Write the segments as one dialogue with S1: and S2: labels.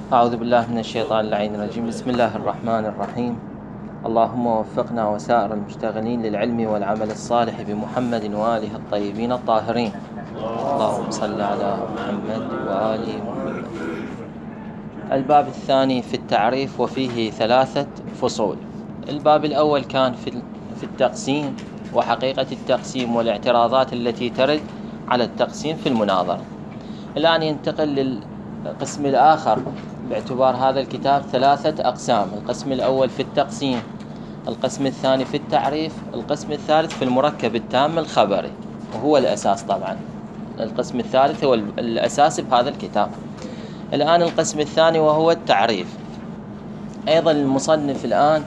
S1: أعوذ بالله من الشيطان اللعين الرجيم. بسم الله الرحمن الرحيم. اللهم وفقنا وسائر المشتغلين للعلم والعمل الصالح بمحمد وآله الطيبين الطاهرين. اللهم صل على محمد وآل محمد. الباب الثاني في التعريف وفيه 3 فصول. الباب الأول كان في التقسيم وحقيقة التقسيم والاعتراضات التي ترد على التقسيم في المناظرة. الآن ينتقل للقسم الآخر باعتبار هذا الكتاب 3 أقسام. القسم الأول في التقسيم، القسم الثاني في التعريف، القسم الثالث في المركب التام الخبري، وهو الأساس طبعا. القسم الثالث هو الأساس بهذا الكتاب. الآن القسم الثاني وهو التعريف. أيضا المصنف الآن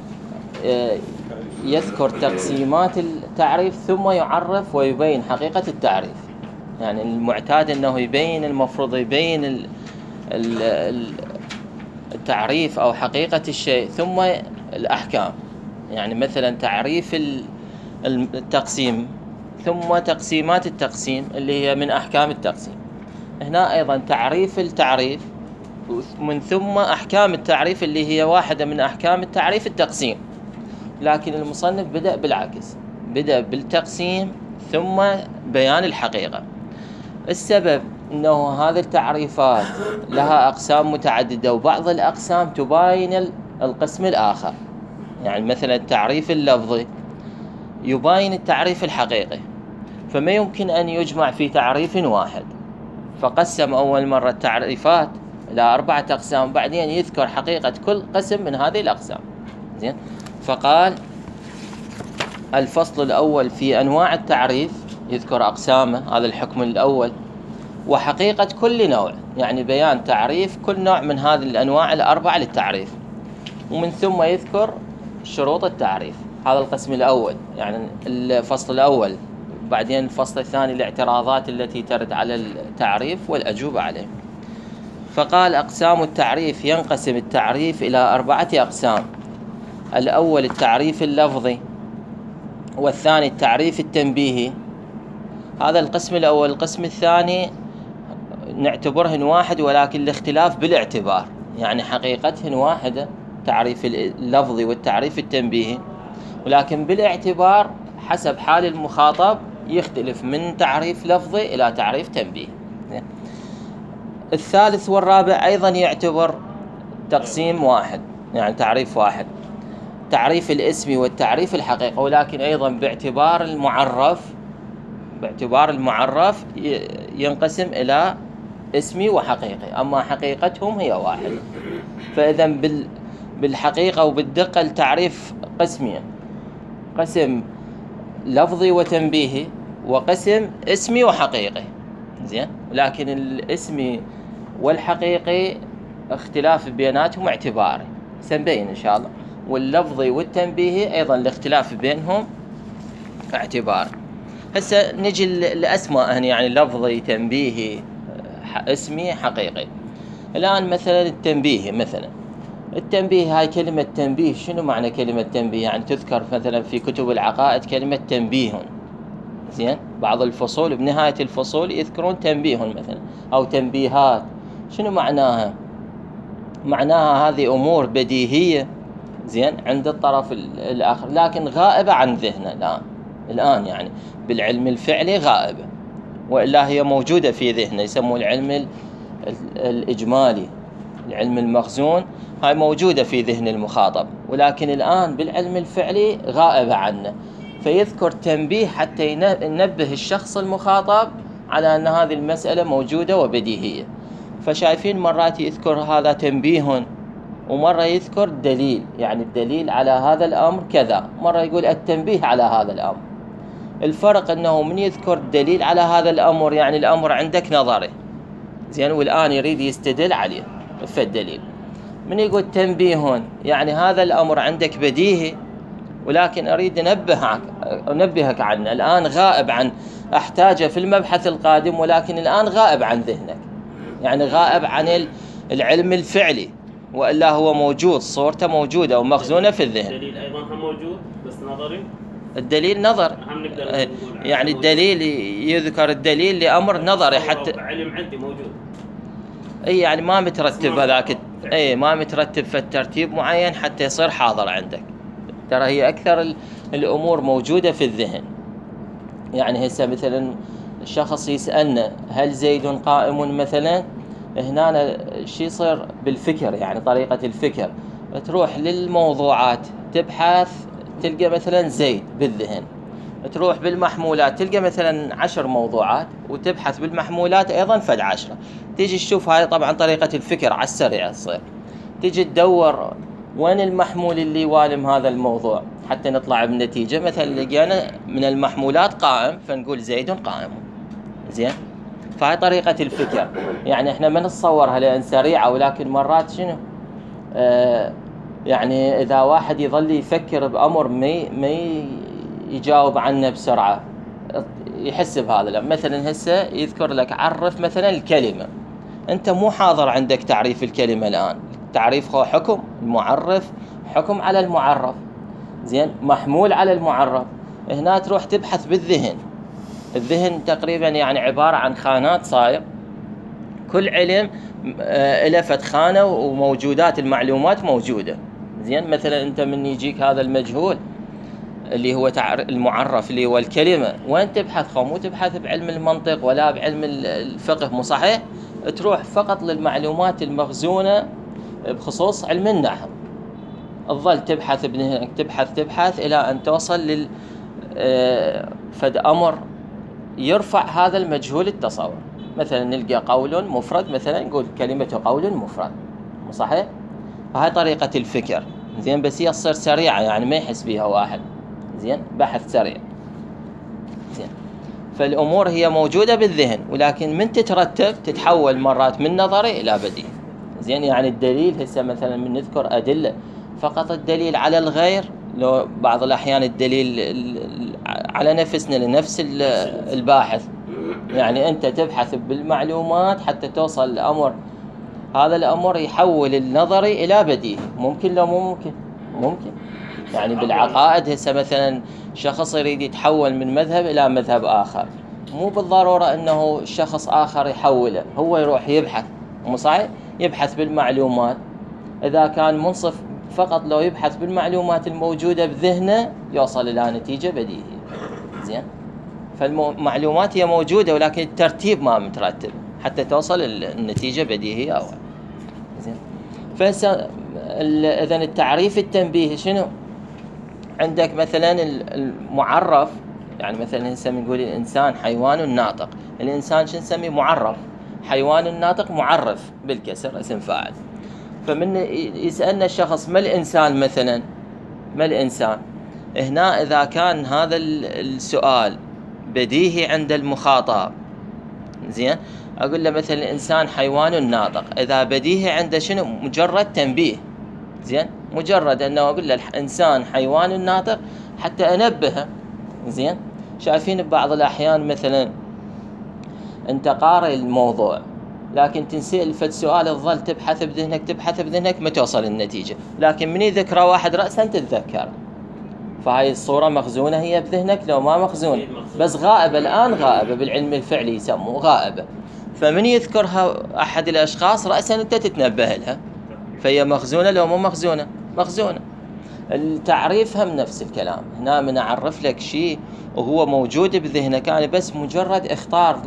S1: يذكر تقسيمات التعريف ثم يعرف ويبين حقيقة التعريف. يعني المعتاد أنه المفروض يبين التعريف أو حقيقة الشيء ثم الأحكام. يعني مثلا تعريف التقسيم ثم تقسيمات التقسيم اللي هي من أحكام التقسيم. هنا أيضا تعريف التعريف من ثم أحكام التعريف اللي هي واحدة من أحكام التعريف التقسيم. لكن المصنف بدأ بالعكس، بدأ بالتقسيم ثم بيان الحقيقة. السبب أنه هذه التعريفات لها أقسام متعددة، وبعض الأقسام تباين القسم الآخر. يعني مثلا التعريف اللفظي يباين التعريف الحقيقي، فما يمكن أن يجمع في تعريف واحد. فقسم أول مرة التعريفات إلى 4 أقسام، بعدين يذكر حقيقة كل قسم من هذه الأقسام. زين، فقال الفصل الأول في أنواع التعريف، يذكر أقسامه، هذا الحكم الأول، وحقيقة كل نوع، يعني بيان تعريف كل نوع من هذه الأنواع ال4 للتعريف. ومن ثم يذكر شروط التعريف. هذا القسم الأول، يعني الفصل الأول. بعدين الفصل الثاني الاعتراضات التي ترد على التعريف والأجوبة عليه. فقال أقسام التعريف: ينقسم التعريف إلى 4 أقسام. الأول التعريف اللفظي، والثاني التعريف التنبيهي. هذا القسم الأول. القسم الثاني نعتبرهن واحد، ولكن الاختلاف بالاعتبار، يعني حقيقتهن واحدة، تعريف اللفظي والتعريف التنبيهي، ولكن بالاعتبار حسب حال المخاطب يختلف من تعريف لفظي إلى تعريف تنبيهي. الثالث والرابع أيضا يعتبر تقسيم واحد، يعني تعريف واحد، تعريف الاسم والتعريف الحقيقي، ولكن أيضا باعتبار المعرف ينقسم إلى اسمي وحقيقي، أما حقيقتهم هي واحدة. فإذا بالحقيقة وبالدقة التعريف قسمين: قسم لفظي وتنبيهي، وقسم اسمي وحقيقي. زين، لكن الاسمي والحقيقي اختلاف بيناتهم اعتباري، سنبين إن شاء الله. واللفظي والتنبيهي أيضا الاختلاف بينهم اعتباري. هسه نجي الأسماء، يعني لفظي، تنبيهي، اسمي، حقيقي. الآن مثلا التنبيه، التنبيه، هاي كلمة تنبيه، شنو معنى كلمة تنبيه؟ يعني تذكر مثلا في كتب العقائد كلمة تنبيه. زين، بعض الفصول بنهاية الفصول يذكرون تنبيه مثلا أو تنبيهات. شنو معناها؟ معناها هذه أمور بديهية، زين، عند الطرف الآخر، لكن غائبة عن ذهنه الآن يعني بالعلم الفعلي غائبة، وإلا هي موجودة في ذهنه. يسموه العلم الإجمالي، العلم المخزون، هاي موجودة في ذهن المخاطب، ولكن الآن بالعلم الفعلي غائبة عنه. فيذكر تنبيه حتى ينبه الشخص المخاطب على أن هذه المسألة موجودة وبديهية. فشايفين مرات يذكر هذا تنبيه، ومرة يذكر دليل، يعني الدليل على هذا الأمر كذا، مرة يقول التنبيه على هذا الأمر. الفرق أنه من يذكر دليل على هذا الأمر، يعني الأمر عندك نظري، زين، والآن يريد يستدل عليه فالدليل. من يقول تنبيه، يعني هذا الأمر عندك بديهي، ولكن أريد أنبهك عنه، الآن غائب عن، أحتاجه في المبحث القادم، ولكن الآن غائب عن ذهنك، يعني غائب عن العلم الفعلي، وإلا هو موجود، صورته موجودة ومخزونة في الذهن.
S2: الدليل أيضا هم موجود بس نظري.
S1: الدليل نظر، يعني الدليل يذكر الدليل لأمر نظري، حتى
S2: علم عندي موجود.
S1: اي يعني ما مترتب هذاك، اي ما مترتب في الترتيب معين حتى يصير حاضر عندك. ترى هي اكثر الامور موجودة في الذهن. يعني هسه مثلا الشخص يسألنا هل زيد قائم مثلا، هنا شي يصير بالفكر، يعني طريقة الفكر، تروح للموضوعات تبحث تلقى مثلا زيد بالذهن، تروح بالمحمولات تلقى مثلا 10 موضوعات وتبحث بالمحمولات ايضا فد 10. تيجي تشوف هاي طبعا طريقة الفكر على السريع تصير، تيجي تدور وين المحمول اللي يوالم هذا الموضوع حتى نطلع بنتيجة. مثلا لقينا من المحمولات قائم فنقول زيد قائم. زين، فهاي طريقة الفكر. يعني احنا ما نتصورها لأن سريعة، ولكن مرات شنو يعني إذا واحد يظل يفكر بأمر ما يجاوب عنه بسرعة يحس بهذا. مثلا هسه يذكر لك عرف مثلا الكلمة، أنت مو حاضر عندك تعريف الكلمة الآن. تعريف هو حكم، المعرف حكم على المعرف، زين، محمول على المعرف. هنا تروح تبحث بالذهن. الذهن تقريبا يعني عبارة عن خانات صاير، كل علم له فد خانة وموجودات المعلومات موجودة. زين، مثلا أنت من يجيك هذا المجهول اللي هو المعرف اللي هو الكلمة، وين تبحث؟ مو تبحث بعلم المنطق ولا بعلم الفقه، مو صحيح؟ تروح فقط للمعلومات المخزونة بخصوص علم النحو، تظل تبحث تبحث إلى أن توصل فد أمر يرفع هذا المجهول التصور. مثلا نلقى قول مفرد، مثلا نقول كلمة قول مفرد، مو صحيح؟ فهي طريقة الفكر. زين، بس هي تصير سريعة يعني ما يحس بيها واحد. زين، بحث سريع. زين، فالأمور هي موجودة بالذهن، ولكن من تترتب تتحول مرات من نظري إلى بديهي. زين، يعني الدليل هسه مثلا من نذكر أدلة فقط الدليل على الغير، لو بعض الأحيان الدليل على نفسنا لنفس الباحث. يعني أنت تبحث بالمعلومات حتى توصل لأمر، هذا الأمر يحول النظري إلى بديهي. ممكن لو مو ممكن؟ ممكن. يعني بالعقائد هسه مثلا شخص يريد يتحول من مذهب إلى مذهب آخر، مو بالضرورة أنه شخص آخر يحوله، هو يروح يبحث، مو صحيح؟ يبحث بالمعلومات. إذا كان منصف فقط لو يبحث بالمعلومات الموجودة بذهنه يوصل إلى نتيجة بديهية. زين، فالمعلومات هي موجودة ولكن الترتيب ما مترتب حتى توصل النتيجة بديهية أول. زين، إذن التعريف التنبيهي شنو؟ عندك مثلا المعرف، يعني مثلا نقول الإنسان حيوان ناطق. الإنسان شو نسميه؟ معرف. حيوان ناطق معرف بالكسر اسم فاعل. فمن يسألنا الشخص ما الإنسان مثلا، ما الإنسان؟ هنا إذا كان هذا السؤال بديهي عند المخاطب، زين، أقول له مثلا الإنسان حيوان ناطق. إذا بديهي عنده شنو؟ مجرد تنبيه. زين، مجرد أنه أقول له الإنسان حيوان ناطق حتى أنبهه. زين، شايفين ببعض الأحيان مثلا أنت قارئ الموضوع لكن تنسأل فد سؤال تظل تبحث بذهنك ما توصل النتيجة، لكن من يذكره واحد رأسا تتذكر. فهاي الصورة مخزونة هي بذهنك لو ما مخزونة، بس غائبة الآن، غائبة بالعلم الفعلي يسموه غائبة. فمن يذكرها أحد الأشخاص رأسا أنت تتنبه لها، فهي مخزونة لو مو مخزونة؟ مخزونة. التعريف هم نفس الكلام. هنا من أعرف لك شيء وهو موجود بذهنك، أنا بس مجرد اختار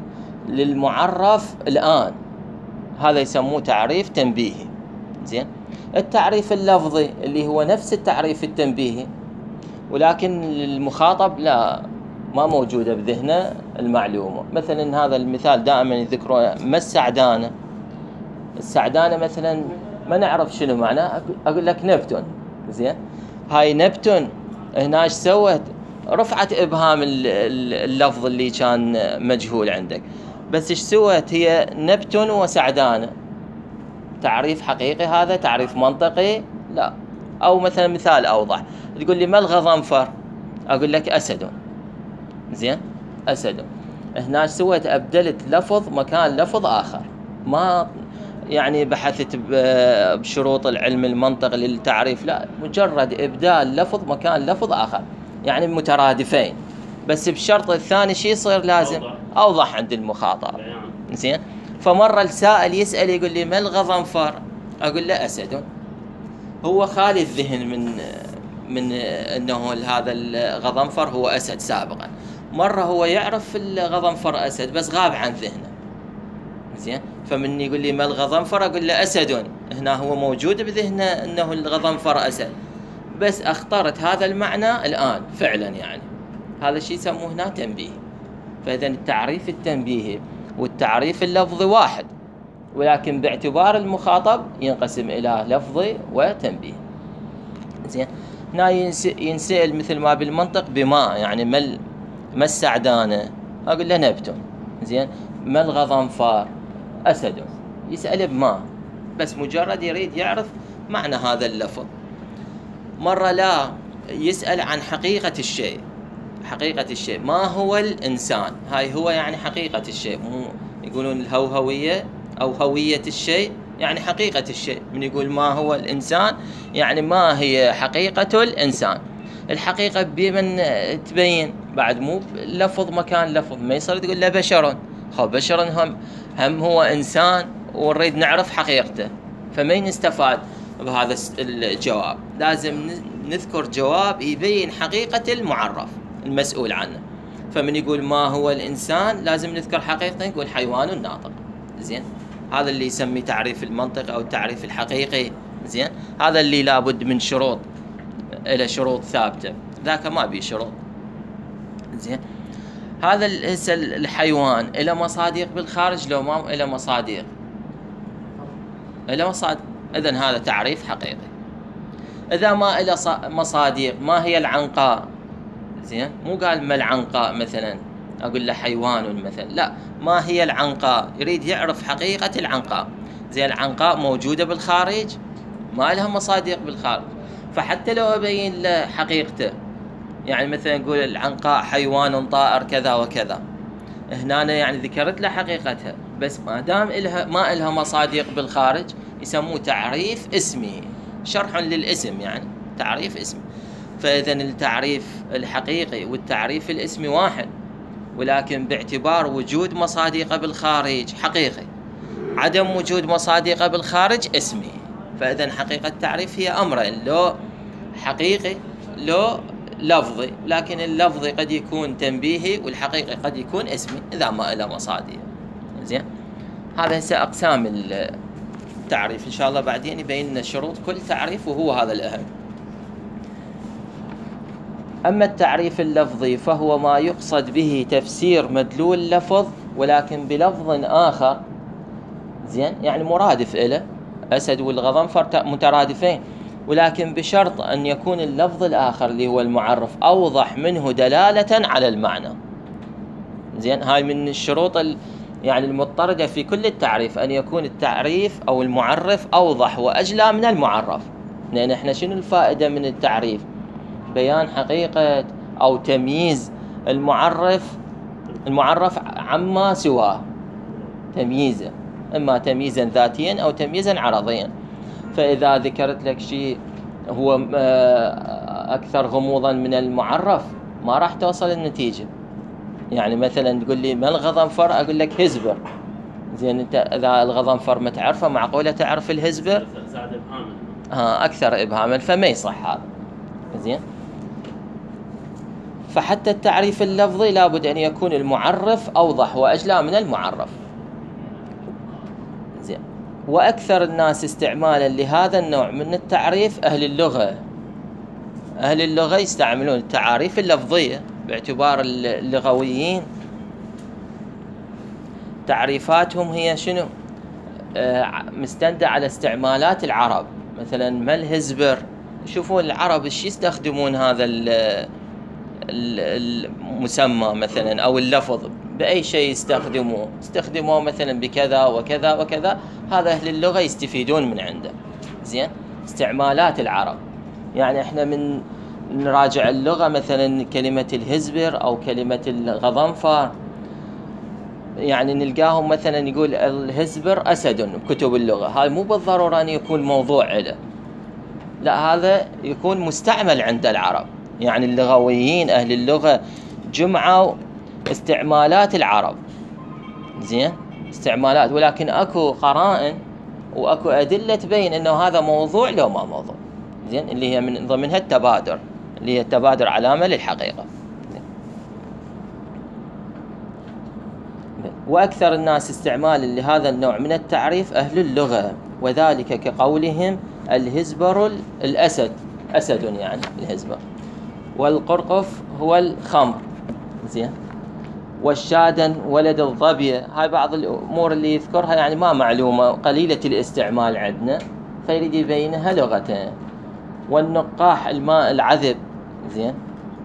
S1: للمعرف الآن، هذا يسموه تعريف تنبيهي. زين، التعريف اللفظي اللي هو نفس التعريف التنبيهي ولكن المخاطب لا، ما موجودة بذهنه المعلومة. مثلا هذا المثال دائما يذكرونه، ما السعدانة؟ السعدانة مثلا ما نعرف شنو معناه، أقول لك نبتون. زين، هاي نبتون هنا ايش سوت؟ رفعت إبهام اللفظ اللي كان مجهول عندك، بس ايش سوت؟ هي نبتون وسعدانة. تعريف حقيقي هذا؟ تعريف منطقي؟ لا. أو مثلا مثال أوضح، تقول لي ما الغضنفر؟ أقول لك أسد. زين، أسد. هنا سويت؟ أبدلت لفظ مكان لفظ آخر، ما يعني بحثت بشروط العلم المنطق للتعريف، لا، مجرد إبدال لفظ مكان لفظ آخر، يعني مترادفين، بس بشرط الثاني شيء يصير لازم أوضح عند المخاطب. زين، فمرة السائل يسأل يقول لي ما الغضنفر؟ أقول له أسد. هو خالي الذهن من أنه هذا الغضنفر هو أسد سابقا. مرة هو يعرف الغضنفر أسد بس غاب عن ذهنه، زين. فمن يقول لي ما الغضنفر أقول له أسد، هنا هو موجود بذهنه أنه الغضنفر أسد، بس اخترت هذا المعنى الآن فعلا. يعني هذا الشيء يسموه هنا تنبيه. فإذا التعريف التنبيهي والتعريف اللفظي واحد، ولكن باعتبار المخاطب ينقسم إلى لفظي وتنبيه، زين. هنا ينسأل مثل ما بالمنطق بما، يعني ما السعدانة؟ أقول له نبت، زين. ما الغضنفر؟ أسد. يسأل بما، بس مجرد يريد يعرف معنى هذا اللفظ. مرة لا، يسأل عن حقيقة الشيء. حقيقة الشيء ما هو الإنسان؟ هاي هو يعني حقيقة الشيء، مو يقولون الهوهوية أو هوية الشيء، يعني حقيقة الشيء. من يقول ما هو الإنسان يعني ما هي حقيقة الإنسان. الحقيقة بمن تبين بعد، مو لفظ مكان لفظ. ما يصير تقول له بشر، بشر هم هو إنسان ونريد نعرف حقيقته، فما نستفاد بهذا الجواب. لازم نذكر جواب يبين حقيقة المعرف المسؤول عنه. فمن يقول ما هو الإنسان لازم نذكر حقيقته، نقول حيوان ناطق، زين. هذا اللي يسمي تعريف المنطق أو التعريف الحقيقي، زين. هذا اللي لابد من شروط، إلى شروط ثابتة، ذاك ما بيه شروط، زين. هذا الحيوان إلى مصادق بالخارج لو ما إلى مصادق؟ إلى مصادق. إذن هذا تعريف حقيقي. إذا ما إلى مصادق، ما هي العنقاء؟ زين. مو قال ما العنقاء مثلا أقول له حيوان مثلا، لا، ما هي العنقاء؟ يريد يعرف حقيقة العنقاء. زين. العنقاء موجودة بالخارج، ما لها مصادق بالخارج. فحتى لو أبين له حقيقته، يعني مثلا نقول العنقاء حيوان طائر كذا وكذا، هنا يعني ذكرت له حقيقتها، بس ما دام ما إلها مصادق بالخارج يسموه تعريف اسمي، شرح للاسم، يعني تعريف اسمي. فإذن التعريف الحقيقي والتعريف الاسمي واحد، ولكن باعتبار وجود مصادق بالخارج حقيقي، عدم وجود مصادق بالخارج اسمي. فإذن حقيقة التعريف هي أمرين، لو حقيقي لو لفظي، لكن اللفظي قد يكون تنبيهي والحقيقي قد يكون اسمي إذا ما إلى مصادق، زين. هذا هسه أقسام التعريف، إن شاء الله بعدين يبين لنا شروط كل تعريف، وهو هذا الأهم. أما التعريف اللفظي فهو ما يقصد به تفسير مدلول اللفظ ولكن بلفظ آخر، زين. يعني مرادف إله، أسد والغضنفر مترادفين، ولكن بشرط أن يكون اللفظ الآخر اللي هو المعرف أوضح منه دلالة على المعنى، زين. هاي من الشروط يعني المضطردة في كل التعريف، أن يكون التعريف أو المعرف أوضح وأجلى من المعرف. لأن إحنا شنو الفائدة من التعريف؟ بيان حقيقة أو تمييز المعرف عما سواه، تمييزه، إما تمييزا ذاتيا أو تمييزا عرضيا. فإذا ذكرت لك شيء هو أكثر غموضا من المعرف ما راح توصل النتيجة. يعني مثلا تقول لي ما الغضنفر؟ أقول لك هزبر، زين. أنت إذا الغضنفر ما تعرفه معقولة تعرف الهزبر؟ أكثر إبهاما، فما يصح هذا، زين. فحتى التعريف اللفظي لابد أن يكون المعرف أوضح وأجلى من المعرف، زين. وأكثر الناس استعمالا لهذا النوع من التعريف أهل اللغة. أهل اللغة يستعملون التعاريف اللفظية باعتبار اللغويين تعريفاتهم هي شنو؟ مستندة على استعمالات العرب. مثلا ما الهزبر؟ شوفون العرب ايش يستخدمون هذا المسمى مثلا أو اللفظ، بأي شيء استخدموه مثلا بكذا وكذا وكذا. هذا أهل اللغة يستفيدون من عنده، زين. استعمالات العرب، يعني احنا من نراجع اللغة مثلا كلمة الهزبر أو كلمة الغضنفر، يعني نلقاهم مثلا يقول الهزبر أسد بكتب اللغة. هاي مو بالضرورة أن يكون موضوع له، لا، هذا يكون مستعمل عند العرب. يعني اللغويين أهل اللغة جمعوا استعمالات العرب، زين، استعمالات، ولكن أكو قرائن وأكو أدلة تبين أنه هذا موضوع لو ما موضوع. زين، اللي هي من ضمنها التبادر، اللي هي التبادر علامة للحقيقة. وأكثر الناس استعمالا لهذا النوع من التعريف أهل اللغة، وذلك كقولهم الهزبر الأسد، أسد يعني الهزبر، والقرقف هو الخمر. زين، والشادن ولد الظبية. هاي بعض الأمور اللي يذكرها يعني ما معلومة، قليلة الاستعمال عندنا، فيريد يبينها لغة. والنقاح الماء العذب. زين،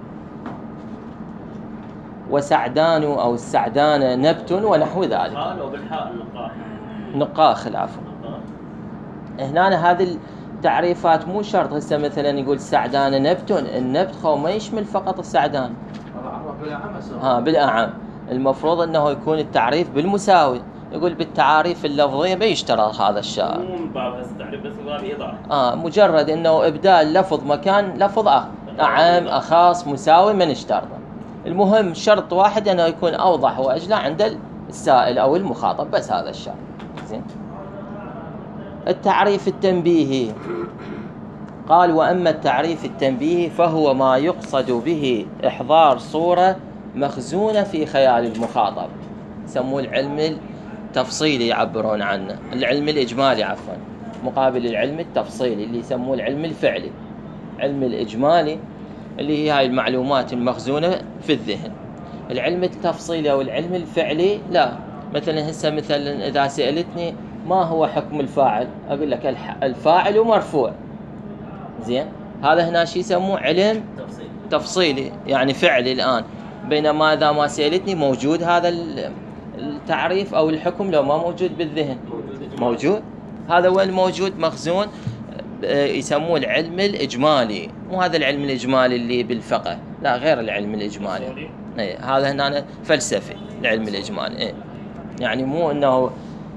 S1: وسعدان أو السعدانة نبت ونحو ذلك.
S2: قالوا بالحاء النقاح.
S1: نقاخ العفو. هنا هذه التعريفات مو شرط. هسه مثلا يقول سعدانة نبت، النبت ما يشمل فقط السعدان، بالأعم. المفروض أنه يكون التعريف بالمساوي. يقول بالتعاريف اللفظية بيشترط هذا الشيء.
S2: مو من باب التعريف بس من باب إيضاح.
S1: مجرد أنه إبدال لفظ مكان لفظ آخر، أعم أخاص مساوي من اشترطه. المهم شرط واحد أنه يكون أوضح وأجلى عند السائل أو المخاطب، بس هذا الشرط. زين. التعريف التنبيهي قال: وأما التعريف التنبيهي فهو ما يقصد به إحضار صورة مخزونة في خيال المخاطب. يسموه العلم التفصيلي، يعبرون عنه العلم الإجمالي عفوا، مقابل العلم التفصيلي اللي يسموه العلم الفعلي. علم الإجمالي اللي هي هاي المعلومات المخزونة في الذهن. العلم التفصيلي أو العلم الفعلي لا. مثلا هسه مثلا إذا سألتني ما هو حكم الفاعل، أقول لك الفاعل مرفوع. زين، هذا هنا شيء يسموه علم تفصيلي يعني فعلي الآن. بينما إذا ما سألتني موجود هذا التعريف أو الحكم لو ما موجود بالذهن؟ موجود. هذا وين موجود؟ مخزون. يسموه العلم الإجمالي. مو هذا العلم الإجمالي اللي بالفقه، لا، غير العلم الإجمالي. هذا هنا فلسفي العلم الإجمالي. يعني مو أنه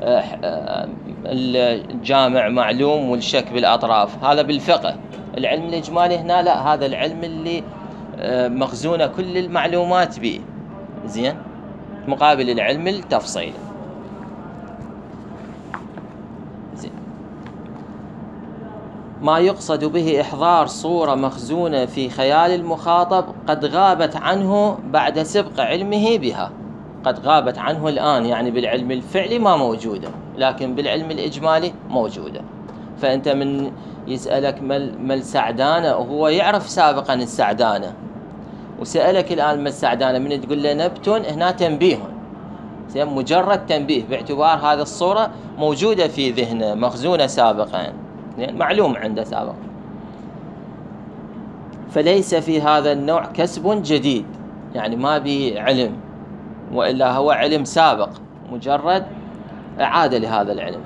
S1: الجامع معلوم والشك بالأطراف، هذا بالفقه. العلم الإجمالي هنا لا، هذا العلم اللي مخزونة كل المعلومات به. زين، مقابل العلم التفصيلي. زين، ما يقصد به إحضار صورة مخزونة في خيال المخاطب قد غابت عنه بعد سبق علمه بها. قد غابت عنه الآن، يعني بالعلم الفعلي ما موجودة، لكن بالعلم الإجمالي موجودة. فأنت من يسألك ما السعدانة، وهو يعرف سابقا السعدانة، وسألك الآن ما السعدانة، من تقول له نبت، هنا تنبيه. مجرد تنبيه باعتبار هذه الصورة موجودة في ذهنه، مخزونة سابقا، معلوم عنده سابقا. فليس في هذا النوع كسب جديد، يعني ما به علم، وإلا هو علم سابق، مجرد إعادة لهذا العلم.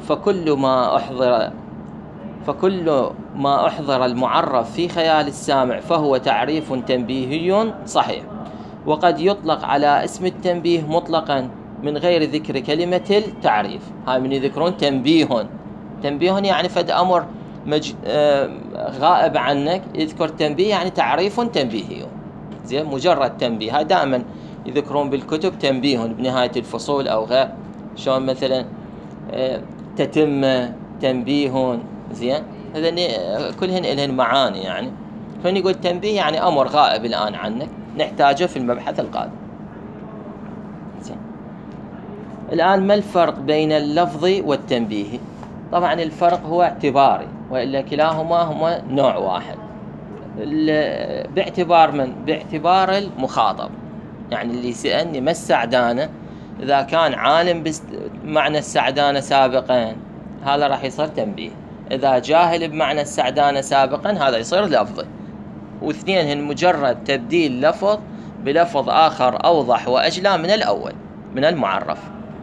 S1: فكل ما أحضر المعرف في خيال السامع فهو تعريف تنبيهي صحيح. وقد يطلق على اسم التنبيه مطلقا من غير ذكر كلمة التعريف. هاي من يذكرون تنبيه يعني فد أمر غائب عنك، يذكر تنبيه يعني تعريف تنبيهي. زين، مجرد تنبيه. هاي دائما يذكرون بالكتب تنبيه بنهاية الفصول أو غير، شلون مثلا تتم تنبيه. زين، هذين كلهن إلهن معاني يعني. فنقول تنبيه يعني أمر غائب الآن عنك، نحتاجه في المبحث القادم. زين، الآن ما الفرق بين اللفظ والتنبيه؟ طبعا الفرق هو اعتباري، وإلا كلاهما هما نوع واحد. باعتبار من؟ باعتبار المخاطب. يعني اللي سألني ما السعدانة، إذا كان عالم بمعنى السعدانة سابقا هذا راح يصير تنبيه. إذا جاهل بمعنى السعدانة سابقا هذا يصير لفظي. واثنين هن مجرد تبديل لفظ بلفظ آخر أوضح وأجلى من الأول، من المعرف.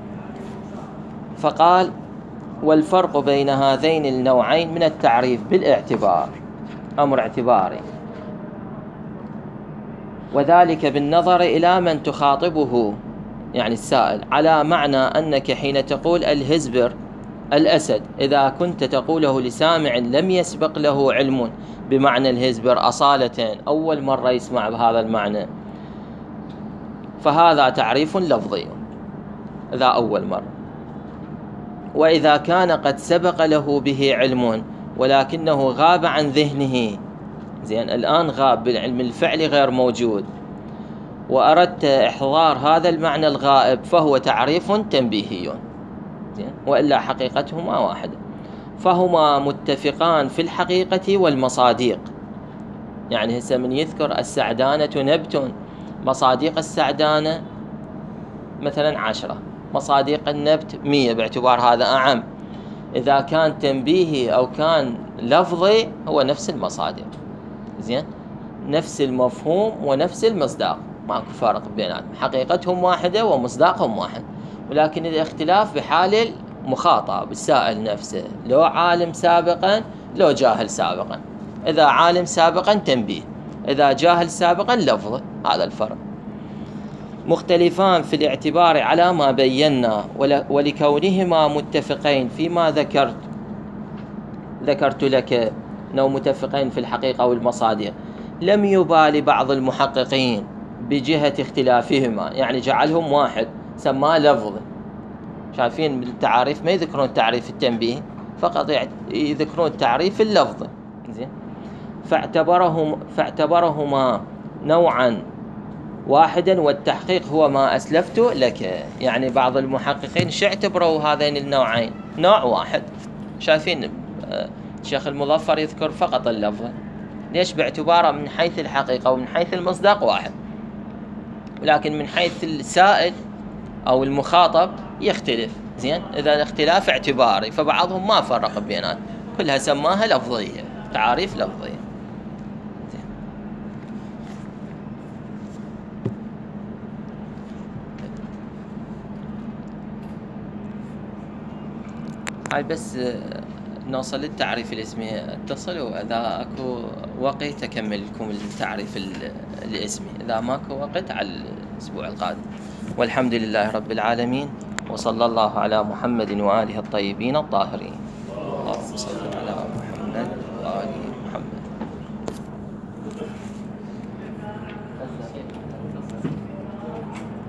S1: فقال: والفرق بين هذين النوعين من التعريف بالاعتبار، أمر اعتباري، وذلك بالنظر إلى من تخاطبه، يعني السائل، على معنى أنك حين تقول الهزبر الأسد، إذا كنت تقوله لسامع لم يسبق له علم بمعنى الهزبر أصالة، أول مرة يسمع بهذا المعنى، فهذا تعريف لفظي إذا أول مرة. وإذا كان قد سبق له به علم ولكنه غاب عن ذهنه، زين الآن غاب بالعلم الفعلي غير موجود، وأردت إحضار هذا المعنى الغائب، فهو تعريف تنبيهي، زين، وإلا حقيقتهما واحدة، فهما متفقان في الحقيقة والمصاديق. يعني هسه من يذكر السعدانة نبت، مصاديق السعدانة مثلا 10، مصاديق النبت 100، باعتبار هذا أعم. إذا كان تنبيهي أو كان لفظي هو نفس المصادق، زين، نفس المفهوم ونفس المصداق، ماكو فرق بيناتهم، حقيقتهم واحدة ومصداقهم واحد، ولكن الاختلاف بحال المخاطب السائل نفسه، لو عالم سابقا لو جاهل سابقا. إذا عالم سابقا تنبيه، إذا جاهل سابقا لفظه، هذا الفرق. مختلفان في الاعتبار على ما بينا، ولكونهما متفقين فيما ذكرت لك أنه متفقين في الحقيقة والمصادق، لم يبالي بعض المحققين بجهة اختلافهما، يعني جعلهم واحد سماه لفظ. شايفين بالتعاريف ما يذكرون تعريف التنبيه فقط، يذكرون تعريف اللفظ، زين، فاعتبرهما نوعا واحدا، والتحقيق هو ما أسلفت لك. يعني بعض المحققين اعتبروا هذين النوعين نوع واحد. شايفين الشيخ المظفر يذكر فقط اللفظ، ليش؟ باعتباره من حيث الحقيقة ومن حيث المصداق واحد، لكن من حيث السائل أو المخاطب يختلف، زين. إذا الاختلاف اعتباري، فبعضهم ما فرق بينات، كلها سماها لفظية، تعاريف لفظية. هاي بس نوصل للتعريف الاسمي، اتصلوا إذا أكو وقت أكمل لكم التعريف الاسمي، إذا ماكو وقت على الأسبوع القادم. والحمد لله رب العالمين، وصلى الله على محمد وآله الطيبين الطاهرين. اللهم صل